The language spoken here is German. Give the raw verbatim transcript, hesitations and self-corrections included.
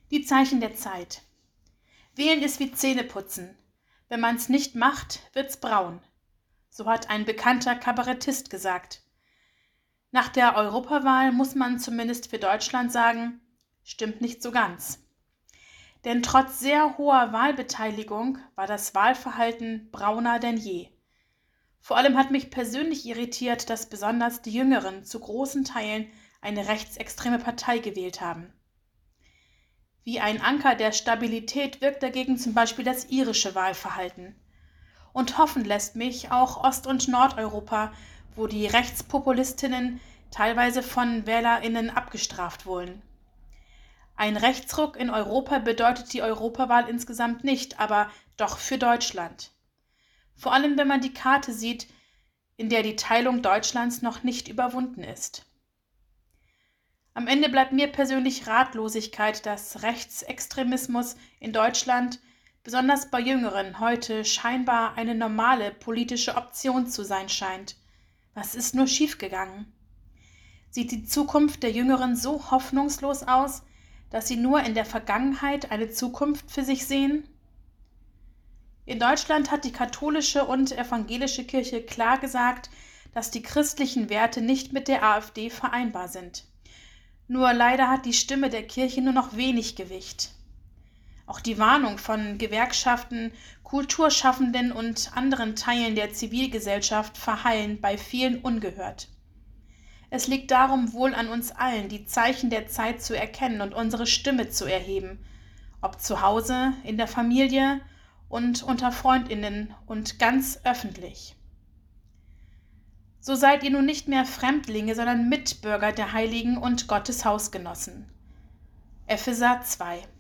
Die Zeichen der Zeit. Wählen ist wie Zähneputzen. Wenn man's nicht macht, wird's braun. So hat ein bekannter Kabarettist gesagt. Nach der Europawahl muss man zumindest für Deutschland sagen, stimmt nicht so ganz. Denn trotz sehr hoher Wahlbeteiligung war das Wahlverhalten brauner denn je. Vor allem hat mich persönlich irritiert, dass besonders die Jüngeren zu großen Teilen eine rechtsextreme Partei gewählt haben. Wie ein Anker der Stabilität wirkt dagegen zum Beispiel das irische Wahlverhalten. Und hoffen lässt mich auch Ost- und Nordeuropa, wo die Rechtspopulistinnen teilweise von WählerInnen abgestraft wurden. Ein Rechtsruck in Europa bedeutet die Europawahl insgesamt nicht, aber doch für Deutschland. Vor allem, wenn man die Karte sieht, in der die Teilung Deutschlands noch nicht überwunden ist. Am Ende bleibt mir persönlich Ratlosigkeit, dass Rechtsextremismus in Deutschland, besonders bei Jüngeren, heute scheinbar eine normale politische Option zu sein scheint. Was ist nur schiefgegangen? Sieht die Zukunft der Jüngeren so hoffnungslos aus, dass sie nur in der Vergangenheit eine Zukunft für sich sehen? In Deutschland hat die katholische und evangelische Kirche klar gesagt, dass die christlichen Werte nicht mit der AfD vereinbar sind. Nur leider hat die Stimme der Kirche nur noch wenig Gewicht. Auch die Warnung von Gewerkschaften, Kulturschaffenden und anderen Teilen der Zivilgesellschaft verhallen bei vielen ungehört. Es liegt darum wohl an uns allen, die Zeichen der Zeit zu erkennen und unsere Stimme zu erheben, ob zu Hause, in der Familie und unter FreundInnen und ganz öffentlich. So seid ihr nun nicht mehr Fremdlinge, sondern Mitbürger der Heiligen und Gottes Hausgenossen. Epheser zwei